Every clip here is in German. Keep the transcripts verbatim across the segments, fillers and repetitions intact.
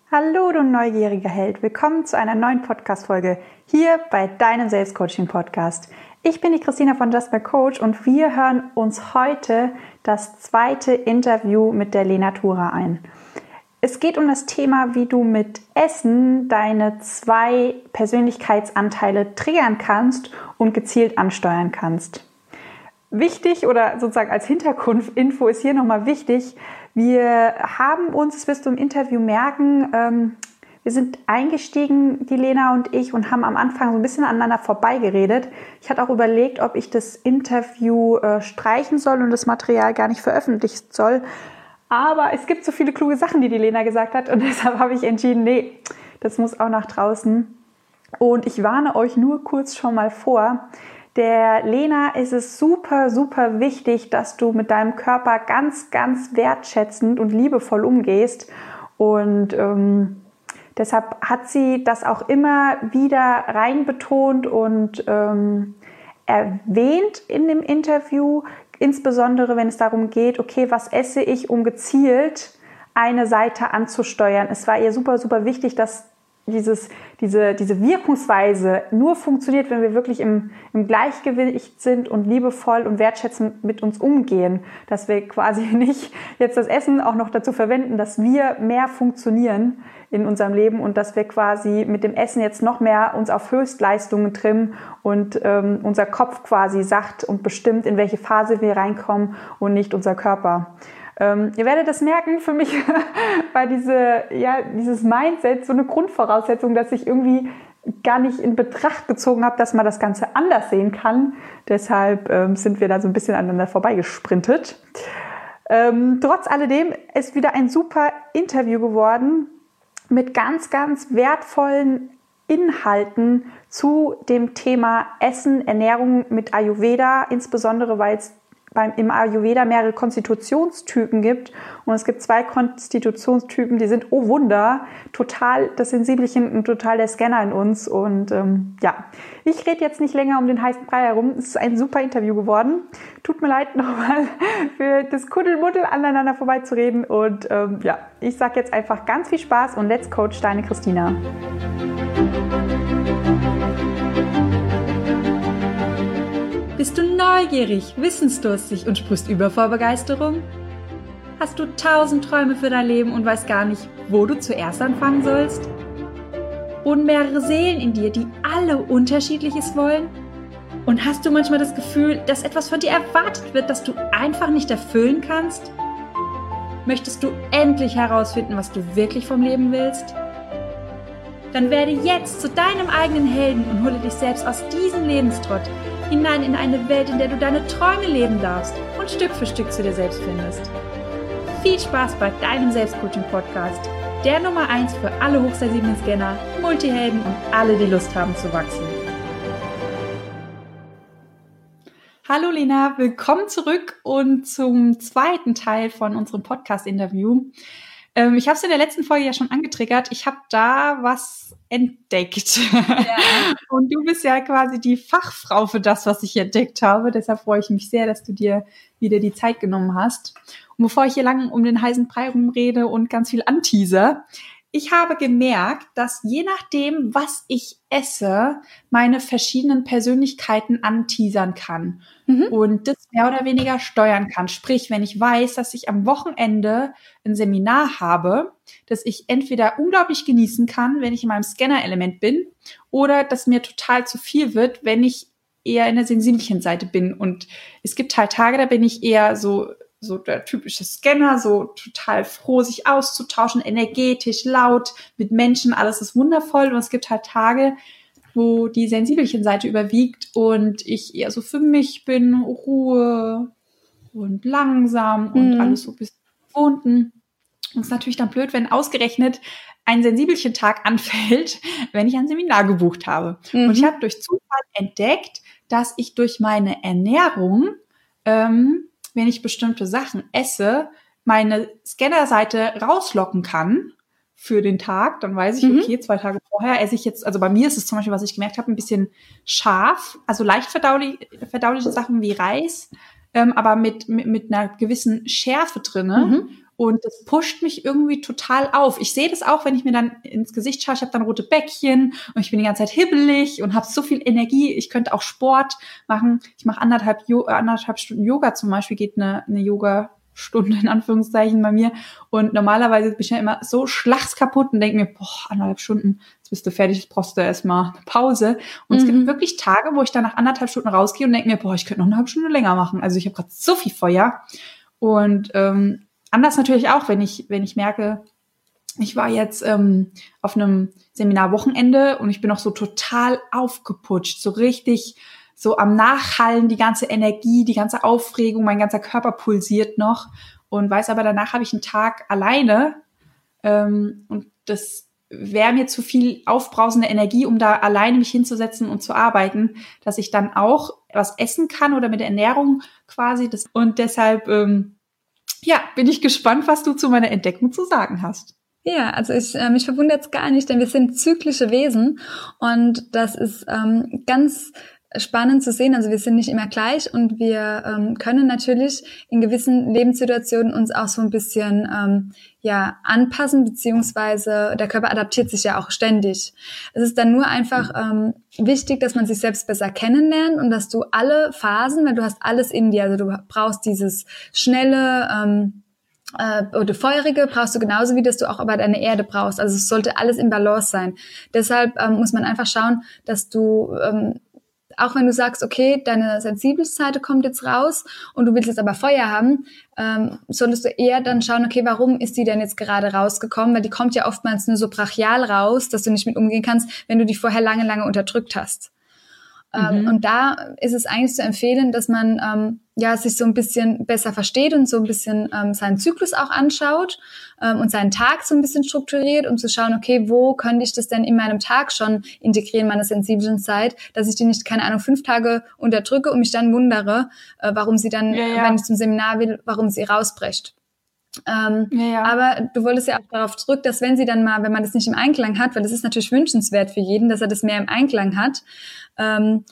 Hallo, du neugieriger Held. Willkommen zu einer neuen Podcast-Folge hier bei deinem Selbstcoaching-Podcast. Ich bin die Christina von Just My Coach und wir hören uns heute das zweite Interview mit der Lena Thura ein. Es geht um das Thema, wie du mit Essen deine zwei Persönlichkeitsanteile triggern kannst und gezielt ansteuern kannst. Wichtig oder sozusagen als Hintergrundinfo ist hier nochmal wichtig, wir haben uns, das wirst du im Interview merken, ähm, wir sind eingestiegen, die Lena und ich, und haben am Anfang so ein bisschen aneinander vorbeigeredet. Ich hatte auch überlegt, ob ich das Interview äh, streichen soll und das Material gar nicht veröffentlichen soll. Aber es gibt so viele kluge Sachen, die die Lena gesagt hat, und deshalb habe ich entschieden, nee, das muss auch nach draußen. Und ich warne euch nur kurz schon mal vor, der Lena ist es super, super wichtig, dass du mit deinem Körper ganz, ganz wertschätzend und liebevoll umgehst. Und ähm, deshalb hat sie das auch immer wieder reinbetont und ähm, erwähnt in dem Interview, insbesondere wenn es darum geht, okay, was esse ich, um gezielt eine Seite anzusteuern. Es war ihr super, super wichtig, dass Dieses, diese, diese Wirkungsweise nur funktioniert, wenn wir wirklich im, im Gleichgewicht sind und liebevoll und wertschätzend mit uns umgehen. Dass wir quasi nicht jetzt das Essen auch noch dazu verwenden, dass wir mehr funktionieren in unserem Leben und dass wir quasi mit dem Essen jetzt noch mehr uns auf Höchstleistungen trimmen und ähm, unser Kopf quasi sagt und bestimmt, in welche Phase wir reinkommen und nicht unser Körper. Ähm, ihr werdet das merken, für mich war diese, ja, dieses Mindset so eine Grundvoraussetzung, dass ich irgendwie gar nicht in Betracht gezogen habe, dass man das Ganze anders sehen kann. Deshalb ähm, sind wir da so ein bisschen aneinander vorbeigesprintet. Ähm, trotz alledem ist wieder ein super Interview geworden mit ganz, ganz wertvollen Inhalten zu dem Thema Essen, Ernährung mit Ayurveda, insbesondere weil es beim, im Ayurveda mehrere Konstitutionstypen gibt, und es gibt zwei Konstitutionstypen, die sind, oh Wunder, total das Sensibelchen und total der Scanner in uns. Und ähm, ja, ich rede jetzt nicht länger um den heißen Brei herum. Es ist ein super Interview geworden. Tut mir leid nochmal für das Kuddelmuddel aneinander vorbeizureden. Und ähm, ja, ich sage jetzt einfach ganz viel Spaß und let's coach, deine Christina. Bist du neugierig, wissensdurstig und sprichst über vor Begeisterung? Hast du tausend Träume für dein Leben und weißt gar nicht, wo du zuerst anfangen sollst? Wohnen mehrere Seelen in dir, die alle Unterschiedliches wollen? Und hast du manchmal das Gefühl, dass etwas von dir erwartet wird, das du einfach nicht erfüllen kannst? Möchtest du endlich herausfinden, was du wirklich vom Leben willst? Dann werde jetzt zu deinem eigenen Helden und hole dich selbst aus diesem Lebenstrott hinein in eine Welt, in der du deine Träume leben darfst und Stück für Stück zu dir selbst findest. Viel Spaß bei deinem Selbstcoaching-Podcast, der Nummer eins für alle hochsensiblen Scanner, Multihelden und alle, die Lust haben zu wachsen. Hallo Lena, willkommen zurück und zum zweiten Teil von unserem Podcast-Interview. Ähm, ich habe es in der letzten Folge ja schon angetriggert. Ich habe da was entdeckt. Ja. Und du bist ja quasi die Fachfrau für das, was ich entdeckt habe. Deshalb freue ich mich sehr, dass du dir wieder die Zeit genommen hast. Und bevor ich hier lang um den heißen Brei rumrede und ganz viel anteaser, ich habe gemerkt, dass je nachdem, was ich esse, meine verschiedenen Persönlichkeiten anteasern kann. Mhm. Und das mehr oder weniger steuern kann. Sprich, wenn ich weiß, dass ich am Wochenende ein Seminar habe, das ich entweder unglaublich genießen kann, wenn ich in meinem Scanner-Element bin, oder das mir total zu viel wird, wenn ich eher in der sensiblen Seite bin. Und es gibt halt Tage, da bin ich eher so so der typische Scanner, so total froh, sich auszutauschen, energetisch, laut, mit Menschen, alles ist wundervoll. Und es gibt halt Tage, wo die sensibelchen Seite überwiegt und ich eher so für mich bin, Ruhe und langsam und mhm. alles so ein bisschen gefunden. Und es ist natürlich dann blöd, wenn ausgerechnet ein sensibelchen Tag anfällt, wenn ich ein Seminar gebucht habe. Mhm. Und ich habe durch Zufall entdeckt, dass ich durch meine Ernährung, ähm, wenn ich bestimmte Sachen esse, meine Scanner-Seite rauslocken kann für den Tag. Dann weiß ich, okay, mhm. zwei Tage vorher esse ich jetzt, also bei mir ist es zum Beispiel, was ich gemerkt habe, ein bisschen scharf, also leicht verdaulich, verdauliche Sachen wie Reis, ähm, aber mit, mit, mit einer gewissen Schärfe drinne. Mhm. Und das pusht mich irgendwie total auf. Ich sehe das auch, wenn ich mir dann ins Gesicht schaue. Ich habe dann rote Bäckchen und ich bin die ganze Zeit hibbelig und habe so viel Energie. Ich könnte auch Sport machen. Ich mache anderthalb, jo- anderthalb Stunden Yoga zum Beispiel, geht eine, eine Yoga-Stunde in Anführungszeichen bei mir. Und normalerweise bin ich ja immer so schlagskaputt und denke mir, boah, anderthalb Stunden, jetzt bist du fertig, jetzt brauchst du erstmal eine Pause. Und mhm. es gibt wirklich Tage, wo ich dann nach anderthalb Stunden rausgehe und denke mir, boah, ich könnte noch eine halbe Stunde länger machen. Also ich habe gerade so viel Feuer. Und ähm, anders natürlich auch, wenn ich, wenn ich merke, ich war jetzt ähm, auf einem Seminarwochenende und ich bin noch so total aufgeputscht, so richtig so am Nachhallen, die ganze Energie, die ganze Aufregung, mein ganzer Körper pulsiert noch und weiß aber, danach habe ich einen Tag alleine ähm, und das wäre mir zu viel aufbrausende Energie, um da alleine mich hinzusetzen und zu arbeiten, dass ich dann auch was essen kann oder mit der Ernährung quasi. Das, und deshalb ähm, ja, bin ich gespannt, was du zu meiner Entdeckung zu sagen hast. Ja, also ich, äh, mich verwundert es gar nicht, denn wir sind zyklische Wesen und das ist ähm, ganz spannend zu sehen. Also wir sind nicht immer gleich und wir ähm, können natürlich in gewissen Lebenssituationen uns auch so ein bisschen ähm, ja anpassen, beziehungsweise der Körper adaptiert sich ja auch ständig. Es ist dann nur einfach ähm, wichtig, dass man sich selbst besser kennenlernt und dass du alle Phasen, weil du hast alles in dir, also du brauchst dieses schnelle ähm, äh, oder feurige brauchst du genauso, wie dass du auch aber deine Erde brauchst. Also es sollte alles im Balance sein. Deshalb ähm, muss man einfach schauen, dass du ähm, auch wenn du sagst, okay, deine sensible Seite kommt jetzt raus und du willst jetzt aber Feuer haben, ähm, solltest du eher dann schauen, okay, warum ist die denn jetzt gerade rausgekommen? Weil die kommt ja oftmals nur so brachial raus, dass du nicht mit umgehen kannst, wenn du die vorher lange, lange unterdrückt hast. Mhm. Ähm, und da ist es eigentlich zu empfehlen, dass man ähm, ja sich so ein bisschen besser versteht und so ein bisschen ähm, seinen Zyklus auch anschaut ähm, und seinen Tag so ein bisschen strukturiert, um zu schauen, okay, wo könnte ich das denn in meinem Tag schon integrieren, meine sensiblen Zeit, dass ich die nicht, keine Ahnung, fünf Tage unterdrücke und mich dann wundere, äh, warum sie dann, ja, ja. wenn ich zum Seminar will, warum sie rausbricht. Ähm, ja, ja. Aber du wolltest ja auch darauf zurück, dass wenn sie dann mal, wenn man das nicht im Einklang hat, weil das ist natürlich wünschenswert für jeden, dass er das mehr im Einklang hat, ähm,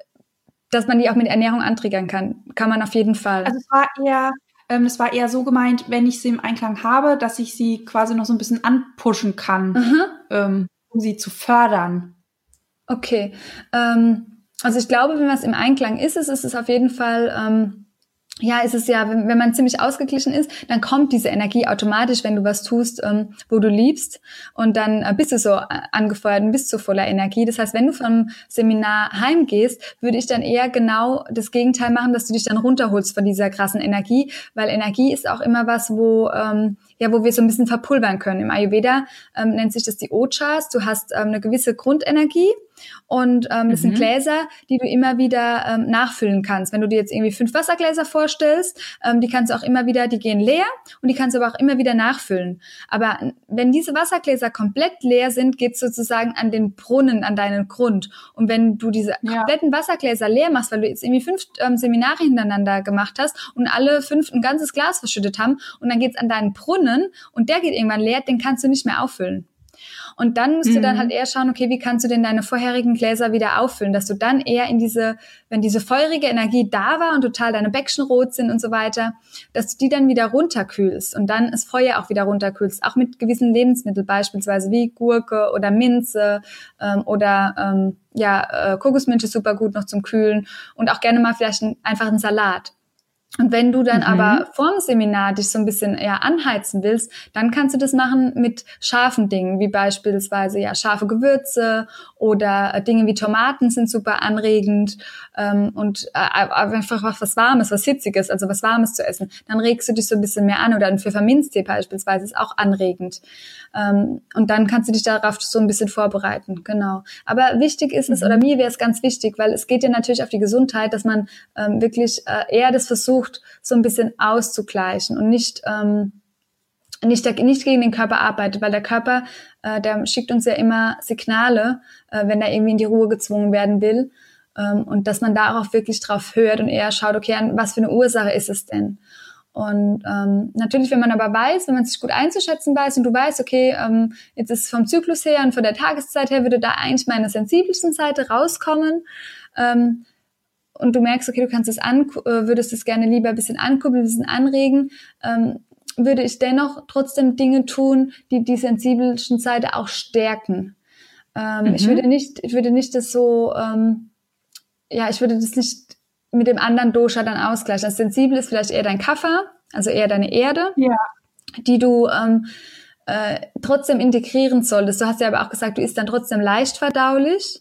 dass man die auch mit Ernährung antriggern kann. Kann man auf jeden Fall. Also es war eher, ähm, es war eher so gemeint, wenn ich sie im Einklang habe, dass ich sie quasi noch so ein bisschen anpushen kann, mhm. ähm, um sie zu fördern. Okay. Ähm, also ich glaube, wenn was im Einklang ist, ist es auf jeden Fall... Ähm, Ja, ist es ja, wenn, wenn man ziemlich ausgeglichen ist, dann kommt diese Energie automatisch, wenn du was tust, ähm, wo du liebst und dann äh, bist du so angefeuert und bist so voller Energie. Das heißt, wenn du vom Seminar heimgehst, würde ich dann eher genau das Gegenteil machen, dass du dich dann runterholst von dieser krassen Energie, weil Energie ist auch immer was, wo ähm, ja, wo wir so ein bisschen verpulvern können. Im Ayurveda ähm, nennt sich das die Ojas. Du hast ähm, eine gewisse Grundenergie und ähm, das mhm. sind Gläser, die du immer wieder ähm, nachfüllen kannst. Wenn du dir jetzt irgendwie fünf Wassergläser vorstellst, ähm, die kannst du auch immer wieder, die gehen leer und die kannst du aber auch immer wieder nachfüllen. Aber wenn diese Wassergläser komplett leer sind, geht's sozusagen an den Brunnen, an deinen Grund. Und wenn du diese ja. kompletten Wassergläser leer machst, weil du jetzt irgendwie fünf ähm, Seminare hintereinander gemacht hast und alle fünf ein ganzes Glas verschüttet haben und dann geht's an deinen Brunnen und der geht irgendwann leer, den kannst du nicht mehr auffüllen. Und dann musst mhm. du dann halt eher schauen, okay, wie kannst du denn deine vorherigen Gläser wieder auffüllen, dass du dann eher in diese, wenn diese feurige Energie da war und total deine Bäckchen rot sind und so weiter, dass du die dann wieder runterkühlst und dann das Feuer auch wieder runterkühlst, auch mit gewissen Lebensmitteln beispielsweise wie Gurke oder Minze ähm, oder ähm, ja, äh, Kokosminze super gut noch zum Kühlen und auch gerne mal vielleicht ein, einfach einen Salat. Und wenn du dann mhm. aber vorm Seminar dich so ein bisschen eher anheizen willst, dann kannst du das machen mit scharfen Dingen, wie beispielsweise ja scharfe Gewürze oder äh, Dinge wie Tomaten sind super anregend ähm, und äh, einfach was Warmes, was Hitziges, also was Warmes zu essen. Dann regst du dich so ein bisschen mehr an oder ein Pfefferminztee beispielsweise ist auch anregend. Ähm, und dann kannst du dich darauf so ein bisschen vorbereiten, genau. Aber wichtig ist es, mhm. oder mir wäre es ganz wichtig, weil es geht ja natürlich auf die Gesundheit, dass man ähm, wirklich äh, eher das versucht, so ein bisschen auszugleichen und nicht ähm, nicht, der, nicht gegen den Körper arbeitet, weil der Körper, äh, der schickt uns ja immer Signale, äh, wenn er irgendwie in die Ruhe gezwungen werden will ähm, und dass man darauf wirklich drauf hört und eher schaut, okay, an was für eine Ursache ist es denn? Und ähm, natürlich, wenn man aber weiß, wenn man sich gut einzuschätzen weiß und du weißt, okay, ähm, jetzt ist vom Zyklus her und von der Tageszeit her würde da eigentlich meine sensibelsten Seite rauskommen, ähm, und du merkst, okay, du kannst es an, würdest es gerne lieber ein bisschen ankuppeln, ein bisschen anregen, ähm, würde ich dennoch trotzdem Dinge tun, die die sensibelchen Seite auch stärken. Ähm, mhm. Ich würde nicht, ich würde nicht das so, ähm, ja, ich würde das nicht mit dem anderen Dosha dann ausgleichen. Das Sensibel ist vielleicht eher dein Kapha, also eher deine Erde, ja. die du ähm, äh, trotzdem integrieren solltest. Du hast ja aber auch gesagt, du isst dann trotzdem leicht verdaulich.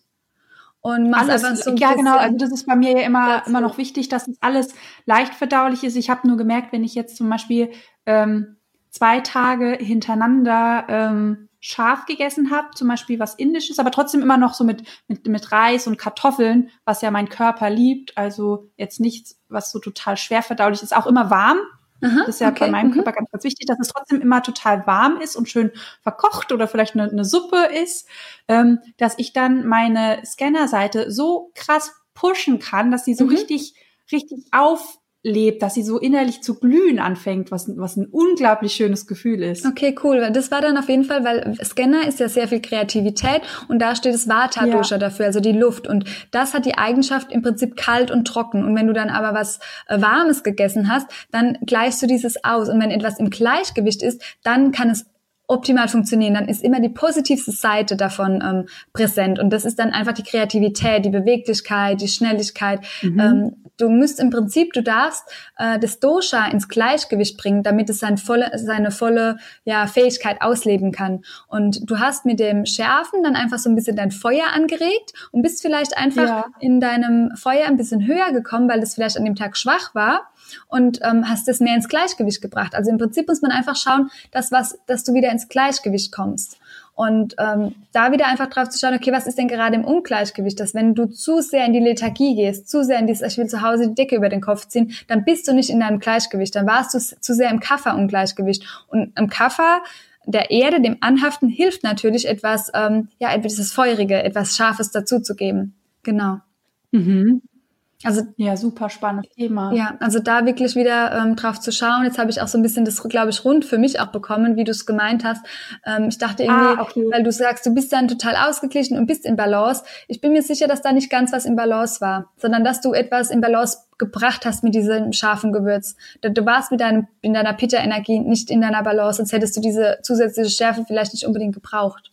Und machst alles, einfach so ein ja, bisschen, genau. Also das ist bei mir ja immer, dazu. immer noch wichtig, dass es alles leicht verdaulich ist. Ich habe nur gemerkt, wenn ich jetzt zum Beispiel ähm, zwei Tage hintereinander ähm, scharf gegessen habe, zum Beispiel was Indisches, aber trotzdem immer noch so mit, mit, mit Reis und Kartoffeln, was ja mein Körper liebt. Also jetzt nichts, was so total schwer verdaulich ist, auch immer warm. Aha, das ist ja okay. bei meinem mhm. Körper ganz, ganz wichtig, dass es trotzdem immer total warm ist und schön verkocht oder vielleicht eine, eine Suppe ist, ähm, dass ich dann meine Scannerseite so krass pushen kann, dass sie so Mhm. richtig, richtig auflebt, dass sie so innerlich zu glühen anfängt, was, was ein unglaublich schönes Gefühl ist. Okay, cool. Das war dann auf jeden Fall, weil Scanner ist ja sehr viel Kreativität und da steht das Vata-Dosha ja. dafür, also die Luft. Und das hat die Eigenschaft im Prinzip kalt und trocken. Und wenn du dann aber was äh, Warmes gegessen hast, dann gleichst du dieses aus. Und wenn etwas im Gleichgewicht ist, dann kann es optimal funktionieren, dann ist immer die positivste Seite davon ähm, präsent und das ist dann einfach die Kreativität, die Beweglichkeit, die Schnelligkeit. Mhm. Ähm, du müsst im Prinzip, du darfst äh, das Dosha ins Gleichgewicht bringen, damit es seine volle, seine volle ja, Fähigkeit ausleben kann. Und du hast mit dem Schärfen dann einfach so ein bisschen dein Feuer angeregt und bist vielleicht einfach ja. in deinem Feuer ein bisschen höher gekommen, weil es vielleicht an dem Tag schwach war. Und ähm, hast es mehr ins Gleichgewicht gebracht. Also im Prinzip muss man einfach schauen, dass was, dass du wieder ins Gleichgewicht kommst. Und ähm, da wieder einfach drauf zu schauen, okay, was ist denn gerade im Ungleichgewicht? Dass wenn du zu sehr in die Lethargie gehst, zu sehr in dieses, ich will zu Hause die Decke über den Kopf ziehen, dann bist du nicht in deinem Gleichgewicht. Dann warst du zu sehr im Kapha-Ungleichgewicht. Und im Kapha, der Erde, dem Anhaften, hilft natürlich etwas, ähm, ja, etwas Feurige, etwas Scharfes dazuzugeben. Genau. Mhm. Also ja, super spannendes Thema. Ja, also da wirklich wieder ähm, drauf zu schauen. Jetzt habe ich auch so ein bisschen das, glaube ich, rund für mich auch bekommen, wie du es gemeint hast. Ähm, ich dachte irgendwie, ah, okay. weil du sagst, du bist dann total ausgeglichen und bist in Balance. Ich bin mir sicher, dass da nicht ganz was in Balance war, sondern dass du etwas in Balance gebracht hast mit diesem scharfen Gewürz. Du warst mit deinem, in deiner Pitta-Energie nicht in deiner Balance, sonst hättest du diese zusätzliche Schärfe vielleicht nicht unbedingt gebraucht.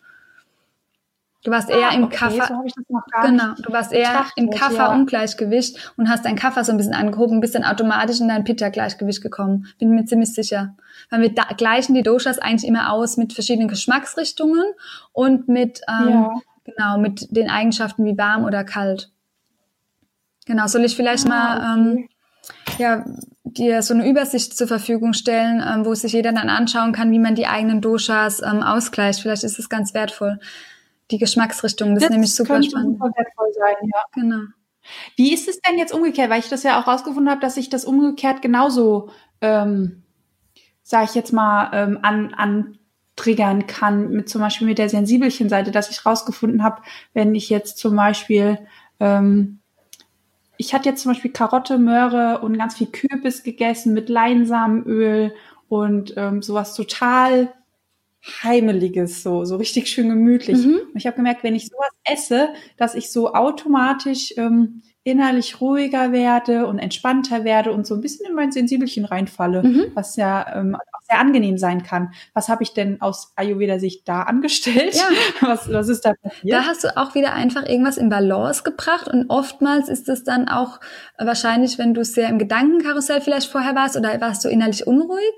Du warst eher ah, im okay, Kapha, so hab ich das noch gar genau, nicht du warst eher im Kapha-Ungleichgewicht ja. und hast dein Kapha so ein bisschen angehoben und bist dann automatisch in dein Pitta-Gleichgewicht gekommen. Bin mir ziemlich sicher. Weil wir da, gleichen die Doshas eigentlich immer aus mit verschiedenen Geschmacksrichtungen und mit, ähm, ja. genau, mit den Eigenschaften wie warm oder kalt. Genau, soll ich vielleicht ah, mal, okay. ähm, ja, dir so eine Übersicht zur Verfügung stellen, ähm, wo sich jeder dann anschauen kann, wie man die eigenen Doshas ähm, ausgleicht. Vielleicht ist es ganz wertvoll. Die Geschmacksrichtung, das, das ist nämlich super könnte spannend. Super wertvoll sein, ja. Genau. Wie ist es denn jetzt umgekehrt? Weil ich das ja auch rausgefunden habe, dass ich das umgekehrt genauso, ähm, sage ich jetzt mal, ähm, an, an triggern kann, mit zum Beispiel mit der sensibelchen Seite, dass ich rausgefunden habe, wenn ich jetzt zum Beispiel, ähm, ich hatte jetzt zum Beispiel Karotte, Möhre und ganz viel Kürbis gegessen mit Leinsamenöl und ähm, sowas total Heimeliges, so so richtig schön gemütlich. Mhm. Und ich habe gemerkt, wenn ich sowas esse, dass ich so automatisch ähm, innerlich ruhiger werde und entspannter werde und so ein bisschen in mein Sensibelchen reinfalle, mhm. was ja ähm, auch sehr angenehm sein kann. Was habe ich denn aus Ayurveda-Sicht da angestellt? Ja. Was, was ist da passiert? Da hast du auch wieder einfach irgendwas in Balance gebracht und oftmals ist es dann auch wahrscheinlich, wenn du sehr im Gedankenkarussell vielleicht vorher warst oder warst du innerlich unruhig?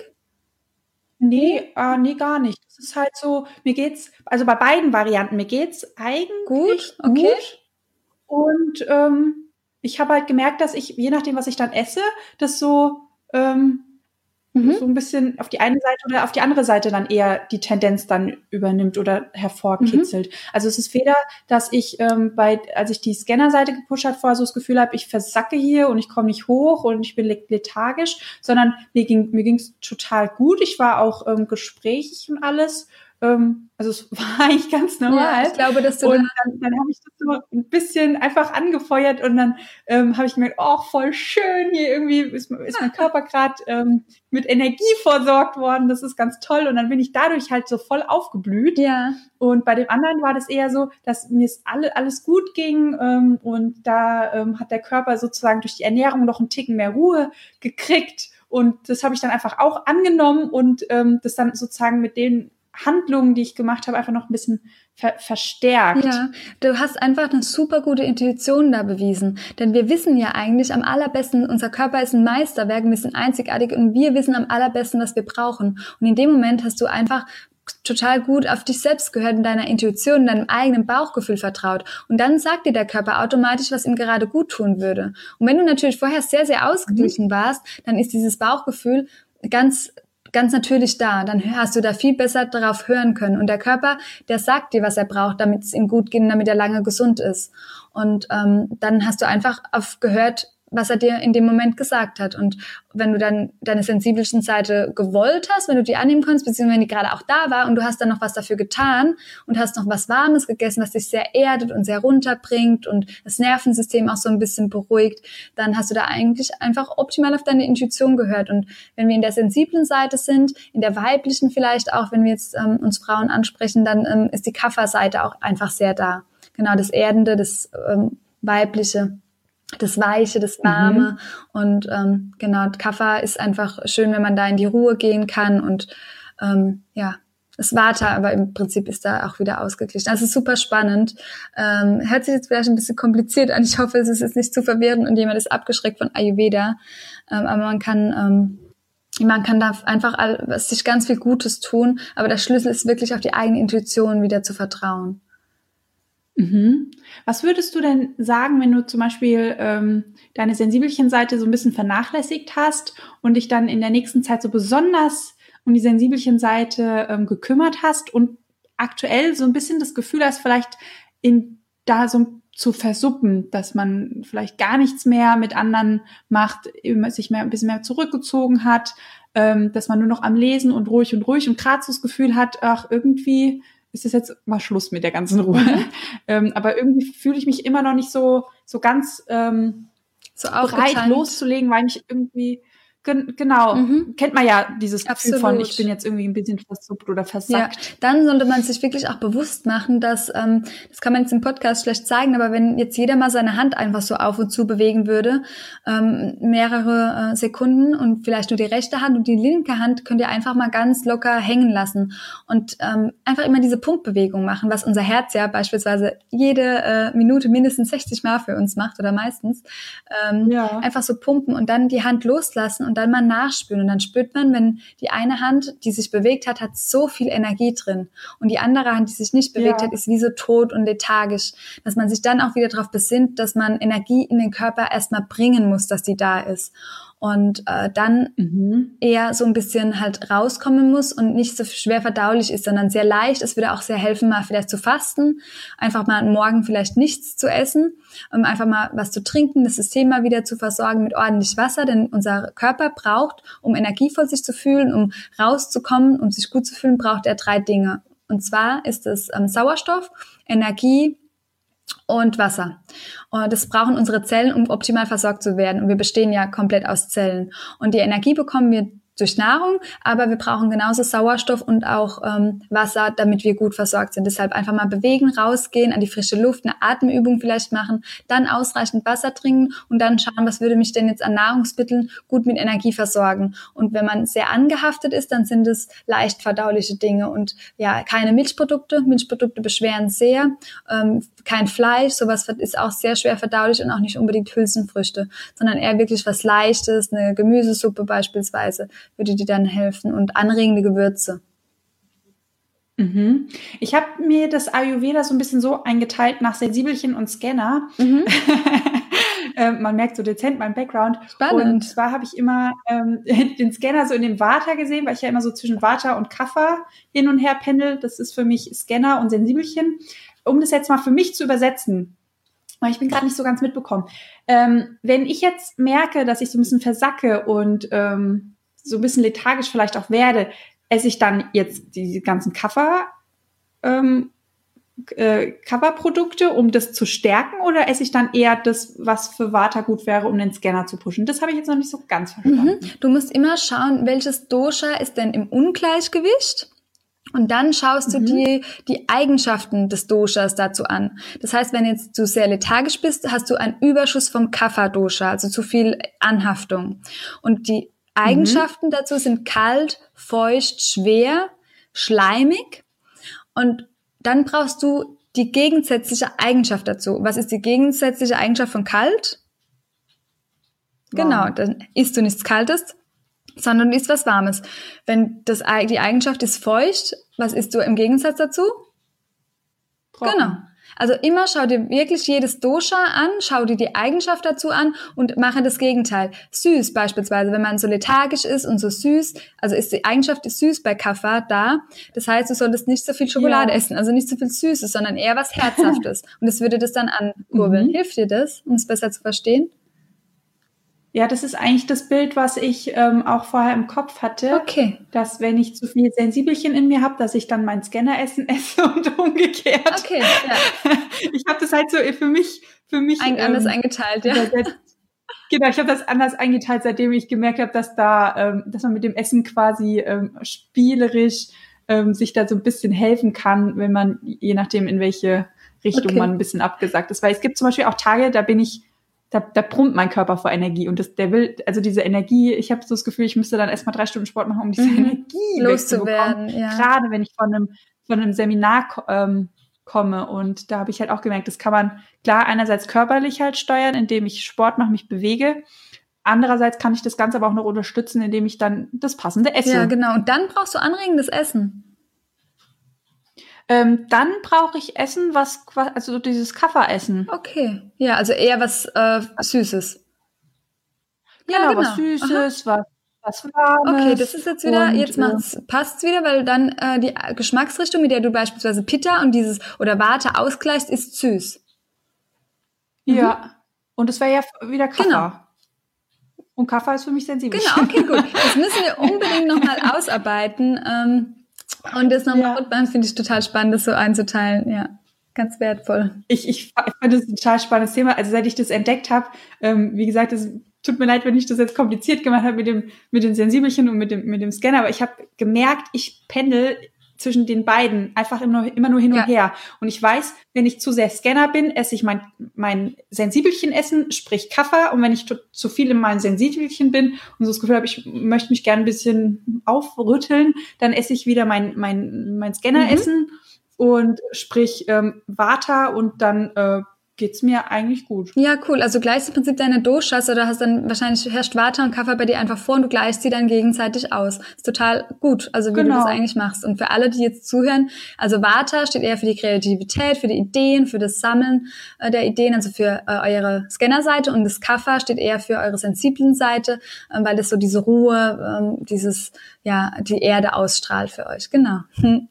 Nee, äh, nee, gar nicht. Das ist halt so, mir geht's, also bei beiden Varianten, mir geht's eigentlich gut. Okay. gut. Und ähm, ich habe halt gemerkt, dass ich, je nachdem, was ich dann esse, das so, ähm, mhm. so ein bisschen auf die eine Seite oder auf die andere Seite dann eher die Tendenz dann übernimmt oder hervorkitzelt. Mhm. Also es ist weder, dass ich ähm, bei, als ich die Scanner-Seite gepusht habe, vorher so das Gefühl habe, ich versacke hier und ich komme nicht hoch und ich bin lethargisch, sondern mir ging mir ging's total gut. Ich war auch ähm, gesprächig und alles. Ähm, also es war eigentlich ganz normal. Ja, ich glaube, dass du und dann, dann habe ich das so ein bisschen einfach angefeuert und dann ähm, habe ich gemerkt, oh, voll schön, hier irgendwie ist, ist mein Körper gerade ähm, mit Energie versorgt worden, das ist ganz toll und dann bin ich dadurch halt so voll aufgeblüht. Ja. Und bei dem anderen war das eher so, dass mir es alle, alles gut ging ähm, und da ähm, hat der Körper sozusagen durch die Ernährung noch einen Ticken mehr Ruhe gekriegt. Und das habe ich dann einfach auch angenommen und ähm, das dann sozusagen mit den Handlungen, die ich gemacht habe, einfach noch ein bisschen ver- verstärkt. Ja, du hast einfach eine super gute Intuition da bewiesen. Denn wir wissen ja eigentlich am allerbesten, unser Körper ist ein Meisterwerk, wir sind einzigartig und wir wissen am allerbesten, was wir brauchen. Und in dem Moment hast du einfach total gut auf dich selbst gehört, in deiner Intuition, in deinem eigenen Bauchgefühl vertraut. Und dann sagt dir der Körper automatisch, was ihm gerade gut tun würde. Und wenn du natürlich vorher sehr, sehr ausgeglichen mhm. warst, dann ist dieses Bauchgefühl ganz ganz natürlich da, dann hast du da viel besser darauf hören können. Und der Körper, der sagt dir, was er braucht, damit es ihm gut geht und damit er lange gesund ist. Und ähm, dann hast du einfach auf gehört, was er dir in dem Moment gesagt hat. Und wenn du dann deine sensibelsten Seite gewollt hast, wenn du die annehmen konntest, beziehungsweise wenn die gerade auch da war und du hast dann noch was dafür getan und hast noch was Warmes gegessen, was dich sehr erdet und sehr runterbringt und das Nervensystem auch so ein bisschen beruhigt, dann hast du da eigentlich einfach optimal auf deine Intuition gehört. Und wenn wir in der sensiblen Seite sind, in der weiblichen vielleicht auch, wenn wir jetzt ähm, uns Frauen ansprechen, dann ähm, ist die Kapha-Seite auch einfach sehr da. Genau, das Erdende, das ähm, Weibliche. Das Weiche, das Warme mhm. und ähm, genau, Kapha ist einfach schön, wenn man da in die Ruhe gehen kann und ähm, ja, das Vata, aber im Prinzip ist da auch wieder ausgeglichen. Das ist super spannend. Ähm, hört sich jetzt vielleicht ein bisschen kompliziert an. Ich hoffe, es ist jetzt nicht zu verwirrend und jemand ist abgeschreckt von Ayurveda, ähm, aber man kann ähm, man kann da einfach all, sich ganz viel Gutes tun, aber der Schlüssel ist wirklich auf die eigene Intuition wieder zu vertrauen. Mhm. Was würdest du denn sagen, wenn du zum Beispiel ähm, deine Sensibelchen-Seite so ein bisschen vernachlässigt hast und dich dann in der nächsten Zeit so besonders um die Sensibelchen-Seite ähm, gekümmert hast und aktuell so ein bisschen das Gefühl hast, vielleicht in da so zu versuppen, dass man vielleicht gar nichts mehr mit anderen macht, sich mehr ein bisschen mehr zurückgezogen hat, ähm, dass man nur noch am Lesen und ruhig und ruhig und gerade so das Gefühl hat, ach, irgendwie ist es jetzt mal Schluss mit der ganzen Ruhe. Mhm. ähm, aber irgendwie fühle ich mich immer noch nicht so so ganz ähm, so bereit loszulegen, weil ich irgendwie gen- genau mhm. kennt man ja dieses Gefühl Absolut. Von ich bin jetzt irgendwie ein bisschen versuppt oder versackt. Ja, dann sollte man sich wirklich auch bewusst machen, dass ähm, das kann man jetzt im Podcast schlecht zeigen, aber wenn jetzt jeder mal seine Hand einfach so auf und zu bewegen würde, ähm, mehrere äh, Sekunden und vielleicht nur die rechte Hand und die linke Hand könnt ihr einfach mal ganz locker hängen lassen und ähm, einfach immer diese Pumpbewegung machen, was unser Herz ja beispielsweise jede äh, Minute mindestens sechzig Mal für uns macht oder meistens. Ähm, ja. Einfach so pumpen und dann die Hand loslassen und dann mal nachspüren. Und dann spürt man, wenn die eine Hand, die sich bewegt hat, hat so viel Energie drin. Und die andere Hand, die sich nicht bewegt ja. hat, ist wie so tot und lethargisch. Dass man sich dann auch wieder darauf besinnt, dass man Energie in den Körper erstmal bringen muss, dass die da ist. Und äh, dann mhm. eher so ein bisschen halt rauskommen muss und nicht so schwer verdaulich ist, sondern sehr leicht. Es würde auch sehr helfen, mal vielleicht zu fasten, einfach mal morgen vielleicht nichts zu essen, um einfach mal was zu trinken, das System mal wieder zu versorgen mit ordentlich Wasser, denn unser Körper braucht, um energievoll sich zu fühlen, um rauszukommen, um sich gut zu fühlen, braucht er drei Dinge. Und zwar ist es ähm, Sauerstoff, Energie und Wasser. Und das brauchen unsere Zellen, um optimal versorgt zu werden. Und wir bestehen ja komplett aus Zellen. Und die Energie bekommen wir durch Nahrung, aber wir brauchen genauso Sauerstoff und auch ähm, Wasser, damit wir gut versorgt sind. Deshalb einfach mal bewegen, rausgehen, an die frische Luft, eine Atemübung vielleicht machen, dann ausreichend Wasser trinken und dann schauen, was würde mich denn jetzt an Nahrungsmitteln gut mit Energie versorgen. Und wenn man sehr angehaftet ist, dann sind es leicht verdauliche Dinge und ja, keine Milchprodukte. Milchprodukte beschweren sehr. Ähm, kein Fleisch, sowas ist auch sehr schwer verdaulich und auch nicht unbedingt Hülsenfrüchte, sondern eher wirklich was Leichtes, eine Gemüsesuppe beispielsweise würde dir dann helfen und anregende Gewürze. Mhm. Ich habe mir das Ayurveda so ein bisschen so eingeteilt nach Sensibelchen und Scanner. Mhm. äh, man merkt so dezent meinen Background. Spannend. Und zwar habe ich immer ähm, den Scanner so in dem Vata gesehen, weil ich ja immer so zwischen Vata und Kapha hin und her pendel. Das ist für mich Scanner und Sensibelchen. Um das jetzt mal für mich zu übersetzen, weil ich bin gerade nicht so ganz mitbekommen. Ähm, wenn ich jetzt merke, dass ich so ein bisschen versacke und ähm, so ein bisschen lethargisch vielleicht auch werde, esse ich dann jetzt die ganzen Kapha, ähm, äh, Kapha-Produkte, um das zu stärken, oder esse ich dann eher das, was für Vata gut wäre, um den Scanner zu pushen? Das habe ich jetzt noch nicht so ganz verstanden. Mhm. Du musst immer schauen, welches Dosha ist denn im Ungleichgewicht? Und dann schaust du mhm. dir die Eigenschaften des Doshas dazu an. Das heißt, wenn jetzt du sehr lethargisch bist, hast du einen Überschuss vom Kapha-Dosha, also zu viel Anhaftung. Und die Eigenschaften mhm. dazu sind kalt, feucht, schwer, schleimig. Und dann brauchst du die gegensätzliche Eigenschaft dazu. Was ist die gegensätzliche Eigenschaft von kalt? Wow. Genau, dann isst du nichts Kaltes, sondern du isst was Warmes. Wenn das, die Eigenschaft ist feucht, was isst du im Gegensatz dazu? Trocken. Genau. Also immer schau dir wirklich jedes Dosha an, schau dir die Eigenschaft dazu an und mache das Gegenteil. Süß beispielsweise, wenn man so lethargisch ist und so süß, also ist die Eigenschaft ist süß bei Kapha da. Das heißt, du solltest nicht so viel Schokolade ja. essen, also nicht so viel Süßes, sondern eher was Herzhaftes. Und das würde das dann ankurbeln. Mhm. Hilft dir das, um es besser zu verstehen? Ja, das ist eigentlich das Bild, was ich ähm, auch vorher im Kopf hatte. Okay. Dass wenn ich zu viel Sensibelchen in mir habe, dass ich dann mein Scanneressen esse und umgekehrt. Okay, ja. Ich habe das halt so für mich, für mich Ein, ähm, anders eingeteilt, ja. Seit, genau, ich habe das anders eingeteilt, seitdem ich gemerkt habe, dass da, ähm, dass man mit dem Essen quasi ähm, spielerisch ähm, sich da so ein bisschen helfen kann, wenn man je nachdem in welche Richtung okay. man ein bisschen abgesagt ist. Weil es gibt zum Beispiel auch Tage, da bin ich Da, da brummt mein Körper vor Energie und das, der will, also diese Energie, ich habe so das Gefühl, ich müsste dann erstmal drei Stunden Sport machen, um diese mhm. Energie loszuwerden. Ja. Gerade wenn ich von einem, von einem Seminar ähm, komme und da habe ich halt auch gemerkt, das kann man klar einerseits körperlich halt steuern, indem ich Sport mache, mich bewege. Andererseits kann ich das Ganze aber auch noch unterstützen, indem ich dann das passende esse. Ja, genau. Und dann brauchst du anregendes Essen. Ähm, dann brauche ich Essen, was, also dieses Kafferessen. Okay, ja, also eher was äh, Süßes. Ja, genau, genau. was Süßes, was, was Warmes. Okay, das ist jetzt wieder, und, jetzt macht's, passt's wieder, weil dann äh, die Geschmacksrichtung, mit der du beispielsweise Pitta und dieses oder Vata ausgleichst, ist süß. Ja, mhm. und das wäre ja wieder Kaffer. Genau. Und Kaffer ist für mich sensibel. Genau, okay, gut. Das müssen wir unbedingt nochmal ausarbeiten. Ähm, Und das nochmal ja. Rundbahn finde ich total spannend, das so einzuteilen. Ja, ganz wertvoll. Ich, ich, ich finde das ein total spannendes Thema. Also seit ich das entdeckt habe, ähm, wie gesagt, es tut mir leid, wenn ich das jetzt kompliziert gemacht habe mit dem mit den Sensibelchen und mit dem mit dem Scanner, aber ich habe gemerkt, ich pendel zwischen den beiden einfach immer, immer nur hin und ja. her. Und ich weiß, wenn ich zu sehr Scanner bin, esse ich mein, mein Sensibelchen essen, sprich Kaffer. Und wenn ich zu, zu viel in meinem Sensibelchen bin und so das Gefühl habe, ich möchte mich gerne ein bisschen aufrütteln, dann esse ich wieder mein, mein, mein Scanner essen mhm. und sprich ähm, Vata und dann äh, geht's mir eigentlich gut. Ja, cool. Also gleichst im Prinzip deine Doshas oder hast dann wahrscheinlich herrscht Vata und Kapha bei dir einfach vor und du gleichst sie dann gegenseitig aus. Ist total gut, also wie genau. du das eigentlich machst. Und für alle, die jetzt zuhören, also Vata steht eher für die Kreativität, für die Ideen, für das Sammeln äh, der Ideen, also für äh, eure Scannerseite und das Kapha steht eher für eure sensiblen Seite, äh, weil das so diese Ruhe, äh, dieses, ja, die Erde ausstrahlt für euch. Genau. Hm.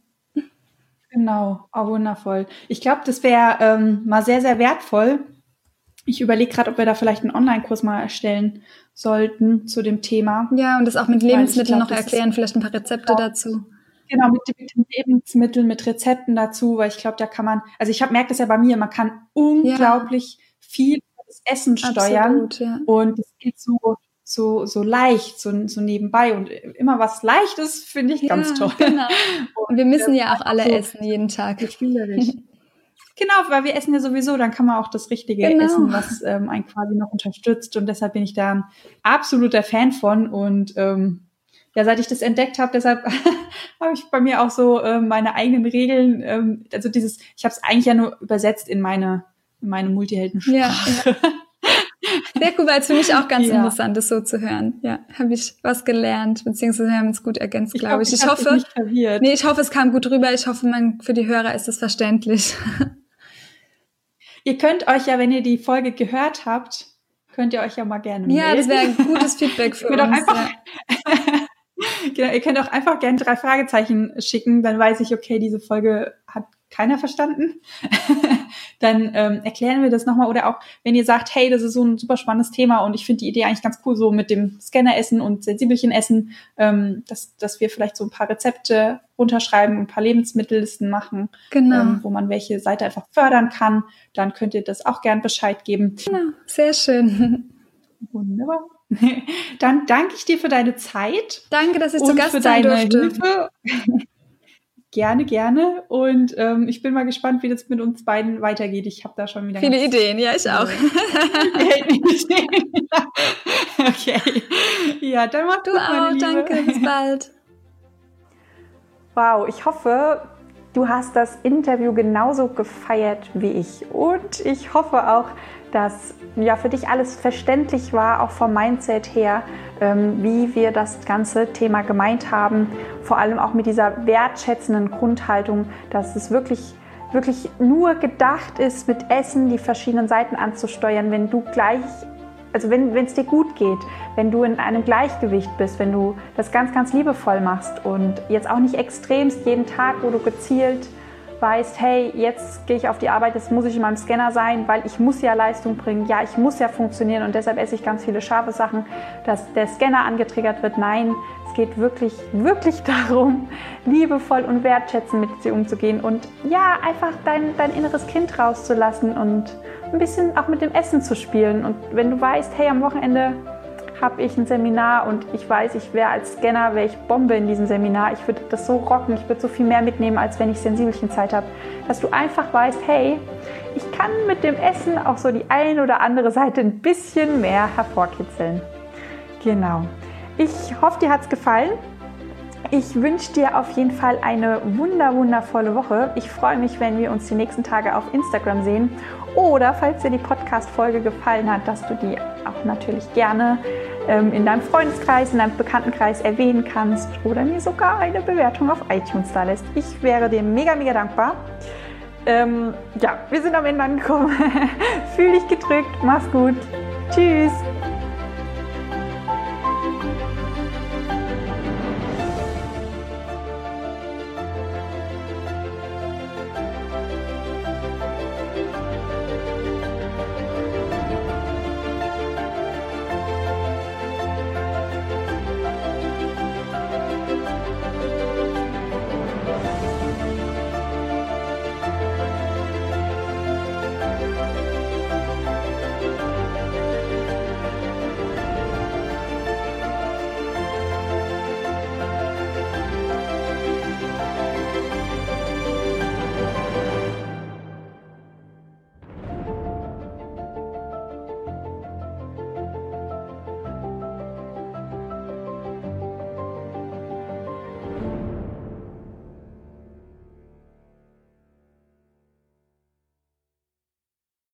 Genau, oh, wundervoll. Ich glaube, das wäre ähm, mal sehr, sehr wertvoll. Ich überlege gerade, ob wir da vielleicht einen Online-Kurs mal erstellen sollten zu dem Thema. Ja, und das auch mit Lebensmitteln glaub, noch erklären, vielleicht ein paar Rezepte genau, dazu. Genau, mit, mit Lebensmitteln, mit Rezepten dazu, weil ich glaube, da kann man, also ich habe merkt das ja bei mir, man kann unglaublich ja. viel das Essen steuern. Absolut, ja. Und es geht so so so leicht, so, so nebenbei und immer was Leichtes finde ich ja, ganz toll. Genau. Und wir müssen ja auch alle so essen jeden Tag. Spielerisch. Genau, weil wir essen ja sowieso, dann kann man auch das Richtige genau. essen, was ähm, einen quasi noch unterstützt und deshalb bin ich da ein absoluter Fan von und ähm, ja, seit ich das entdeckt habe, deshalb habe ich bei mir auch so äh, meine eigenen Regeln, ähm, also dieses, ich habe es eigentlich ja nur übersetzt in meine in meine Multiheldensprache. Ja, ja. Sehr cool, weil es für mich auch ganz ja. interessant ist, so zu hören. Ja, habe ich was gelernt, beziehungsweise wir haben es gut ergänzt, glaube ich. Ich, glaub, ich, ich hoffe, nicht verwirrt. Nee, ich hoffe, es kam gut rüber. Ich hoffe, man, für die Hörer ist es verständlich. Ihr könnt euch ja, wenn ihr die Folge gehört habt, könnt ihr euch ja mal gerne melden. Ja, das wäre ein gutes Feedback für uns. Einfach, ja. Genau, ihr könnt auch einfach gerne drei Fragezeichen schicken, dann weiß ich, okay, diese Folge hat keiner verstanden. Dann ähm, erklären wir das nochmal. Oder auch, wenn ihr sagt, hey, das ist so ein super spannendes Thema und ich finde die Idee eigentlich ganz cool, so mit dem Scanner-Essen und Sensibelchen essen, ähm, dass, dass wir vielleicht so ein paar Rezepte runterschreiben, ein paar Lebensmittellisten machen, genau. ähm, wo man welche Seite einfach fördern kann. Dann könnt ihr das auch gern Bescheid geben. Genau, sehr schön. Wunderbar. Dann danke ich dir für deine Zeit. Danke, dass ich zu Gast für sein deine durfte. Hilfe. gerne, gerne. Und ähm, ich bin mal gespannt, wie das mit uns beiden weitergeht. Ich habe da schon wieder viele Ideen. Ja, ich auch. Okay. Ja, dann mach du gut, auch. meine Liebe. Danke, bis bald. Wow, ich hoffe, du hast das Interview genauso gefeiert wie ich. Und ich hoffe auch, dass ja für dich alles verständlich war, auch vom Mindset her, ähm, wie wir das ganze Thema gemeint haben. Vor allem auch mit dieser wertschätzenden Grundhaltung, dass es wirklich, wirklich nur gedacht ist, mit Essen die verschiedenen Seiten anzusteuern, wenn du gleich, also wenn es dir gut geht, wenn du in einem Gleichgewicht bist, wenn du das ganz, ganz liebevoll machst und jetzt auch nicht extremst jeden Tag, wo du gezielt weißt, hey, jetzt gehe ich auf die Arbeit, jetzt muss ich in meinem Scanner sein, weil ich muss ja Leistung bringen, ja, ich muss ja funktionieren und deshalb esse ich ganz viele scharfe Sachen, dass der Scanner angetriggert wird. Nein, es geht wirklich, wirklich darum, liebevoll und wertschätzend mit dir umzugehen und ja, einfach dein, dein inneres Kind rauszulassen und ein bisschen auch mit dem Essen zu spielen. Und wenn du weißt, hey, am Wochenende habe ich ein Seminar und ich weiß, ich wäre als Scanner, wäre ich Bombe in diesem Seminar. Ich würde das so rocken, ich würde so viel mehr mitnehmen, als wenn ich sensibelchen Zeit habe. Dass du einfach weißt, hey, ich kann mit dem Essen auch so die eine oder andere Seite ein bisschen mehr hervorkitzeln. Genau. Ich hoffe, dir hat es gefallen. Ich wünsche dir auf jeden Fall eine wunder, wundervolle Woche. Ich freue mich, wenn wir uns die nächsten Tage auf Instagram sehen. Oder falls dir die Podcast-Folge gefallen hat, dass du die auch natürlich gerne ähm, in deinem Freundeskreis, in deinem Bekanntenkreis erwähnen kannst oder mir sogar eine Bewertung auf iTunes da lässt. Ich wäre dir mega, mega dankbar. Ähm, ja, wir sind am Ende angekommen. Fühl dich gedrückt. Mach's gut. Tschüss.